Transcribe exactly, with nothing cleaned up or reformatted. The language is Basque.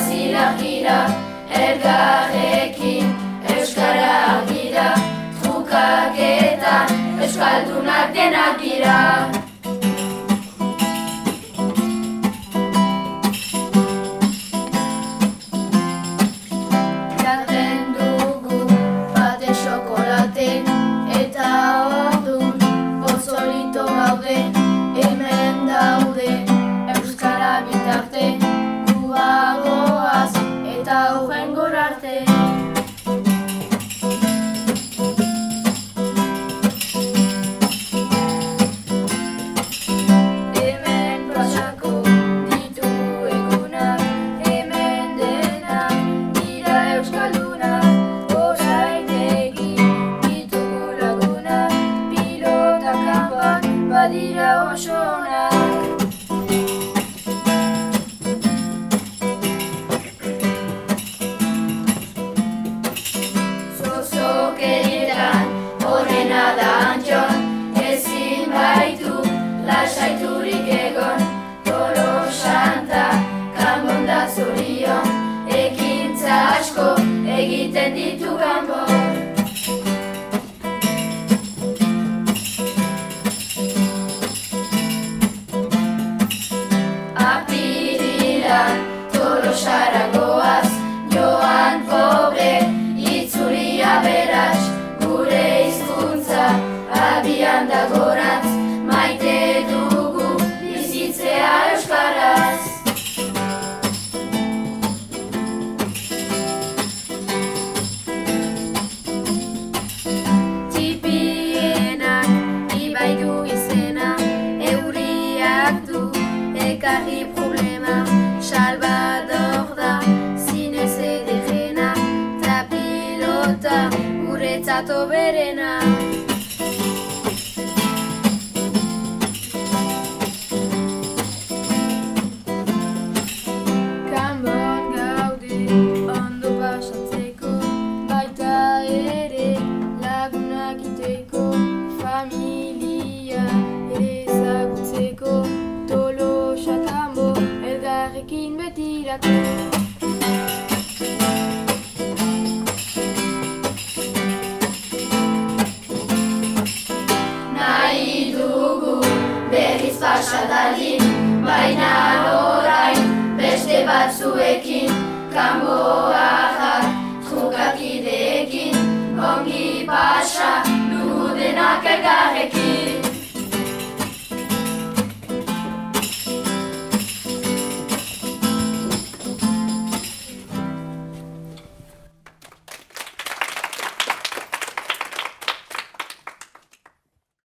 gira, gira, elgarrekin euskara gira, trukaketan euskaldunak denak gira. Jaten dugu bate xokolate eta ordun pozolito gaude, hemen daude euskara bitarte, guagoaz eta hurrengor arte. Hemen pasako ditugu egunak, hemen denak dira euskaldunak, osaitegi ditugu lagunak, pilota kanpak badira oso onak. Horrena da Antxon, ezin baitu lasaiturik egon, Tolosanta, Kanbon da zorion, ekintza asko egiten ditu Kanbon. Apirilan Tolosara goaz, joan pobre, itzulia beraz, gure hizkuntza abian da gorantz, maite dugu bizitzea euskaraz. Txipienak ibai du izena, euriak du ekarri problema, Salvador da zinez ederrena, ta pilota guretzat oberena. Kanbon gaude ondo pasatzeko, baita ere lagunak iteko, familia ere ezagutzeko, Tolosa Kanbo elgarrekin betirako. Nahi dugu berriz pasadalin, baina orain beste batzuekin, Kanboa